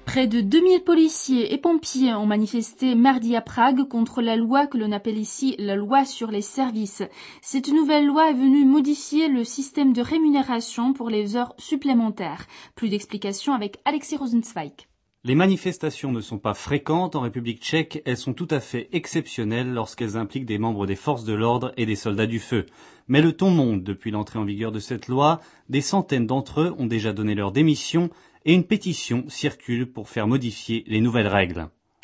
Près de 2000 policiers et pompiers ont manifesté mardi à Prague contre la loi que l'on appelle ici la loi sur les services. Cette nouvelle loi est venue modifier le système de rémunération pour les heures supplémentaires. Plus d'explications avec Alexis Rosenzweig. Les manifestations ne sont pas fréquentes en République tchèque, elles sont tout à fait exceptionnelles lorsqu'elles impliquent des membres des forces de l'ordre et des soldats du feu. Mais le ton monte depuis l'entrée en vigueur de cette loi, des centaines d'entre eux ont déjà donné leur démission et une pétition circule pour faire modifier les nouvelles règles.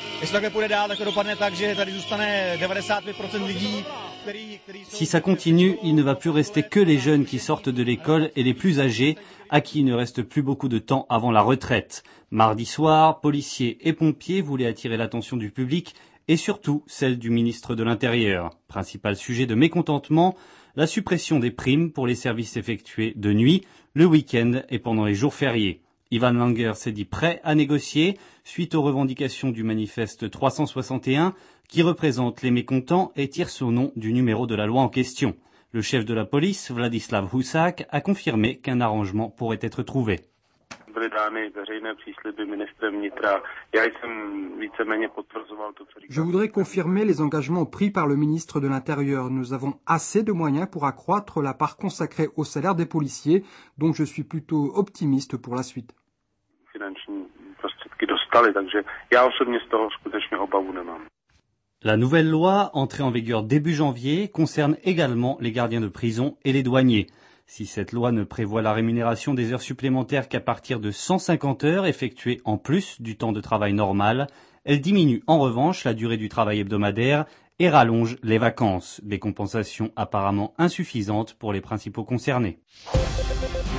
Si ça continue, il ne va plus rester que les jeunes qui sortent de l'école et les plus âgés, à qui il ne reste plus beaucoup de temps avant la retraite. Mardi soir, policiers et pompiers voulaient attirer l'attention du public et surtout celle du ministre de l'Intérieur. Principal sujet de mécontentement, la suppression des primes pour les services effectués de nuit, le week-end et pendant les jours fériés. Ivan Langer s'est dit prêt à négocier suite aux revendications du manifeste 361 qui représente les mécontents et tire son nom du numéro de la loi en question. Le chef de la police, Vladislav Husák, a confirmé qu'un arrangement pourrait être trouvé. Je voudrais confirmer les engagements pris par le ministre de l'Intérieur. Nous avons assez de moyens pour accroître la part consacrée au salaire des policiers, donc je suis plutôt optimiste pour la suite. La nouvelle loi, entrée en vigueur début janvier, concerne également les gardiens de prison et les douaniers. Si cette loi ne prévoit la rémunération des heures supplémentaires qu'à partir de 150 heures effectuées en plus du temps de travail normal, elle diminue en revanche la durée du travail hebdomadaire et rallonge les vacances, des compensations apparemment insuffisantes pour les principaux concernés.